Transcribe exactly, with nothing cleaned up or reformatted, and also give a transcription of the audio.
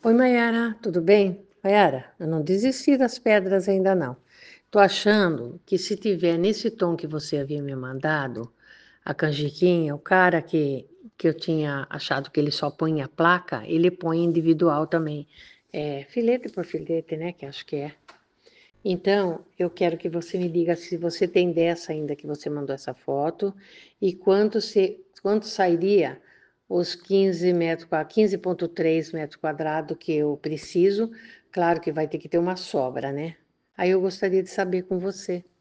Oi, Mayara, tudo bem? Mayara, eu não desisti das pedras ainda não. Tô achando que se tiver nesse tom que você havia me mandado, a canjiquinha, o cara que, que eu tinha achado que ele só põe a placa, ele põe individual também. É, filete por filete, né? Que acho que é. Então, eu quero que você me diga se você tem dessa ainda que você mandou essa foto e quanto, se, quanto sairia os quinze metros, qua- quinze vírgula três metros quadrados que eu preciso. Claro que vai ter que ter uma sobra, né? Aí eu gostaria de saber com você.